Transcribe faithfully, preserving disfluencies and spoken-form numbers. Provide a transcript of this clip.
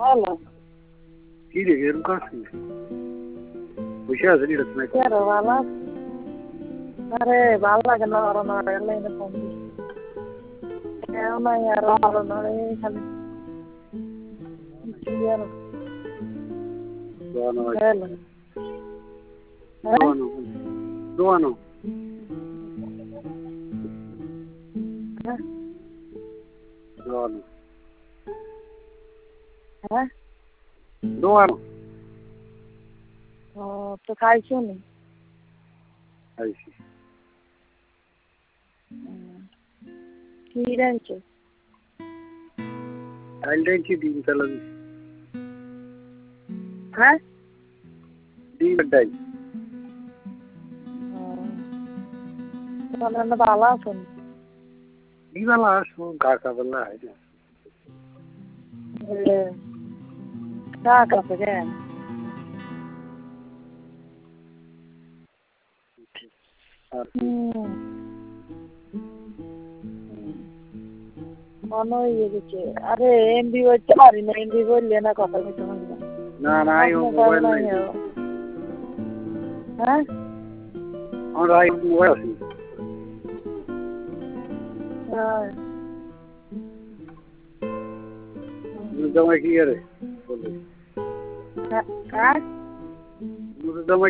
Hello. কি রে এরকম করছিস? বসে আছিস এটা শুনে। কে রে ভালো আছিস? আরে ভালো লাগে না আর না লাইনে ফোন দিস। কেউ নাই আর ভালো না রে খালি। কি আর দোয়ানো হয়। হ্যালো। হ্যাঁ? দোয়ানো। দোয়ানো। হ্যাঁ? দোয়ানো। হ্যাঁ? দোয়ানো। ও তো খাইছো নি? খাইছি। কি রাঁধছো? ডাইল ডাইলছি ডিম চালা দিছি। হ্যাঁ? ডিম আর ডাইল। ও তাহলে ভালো আছো? বিবেলা আসবো কাকা বেলা আইলে। কাকা কেন? আর হুম মনে হয়ে গেছে। আরে এমবি হইতে পারি না, এমবি বললে না কথা বলতে পারি না। না না আই মোবাইল নাই। হ্যাঁ? আমার আই মোবাইল আছে। হ্যাঁ। জামাই কি করে? বলে। হ্যাঁ? জামাই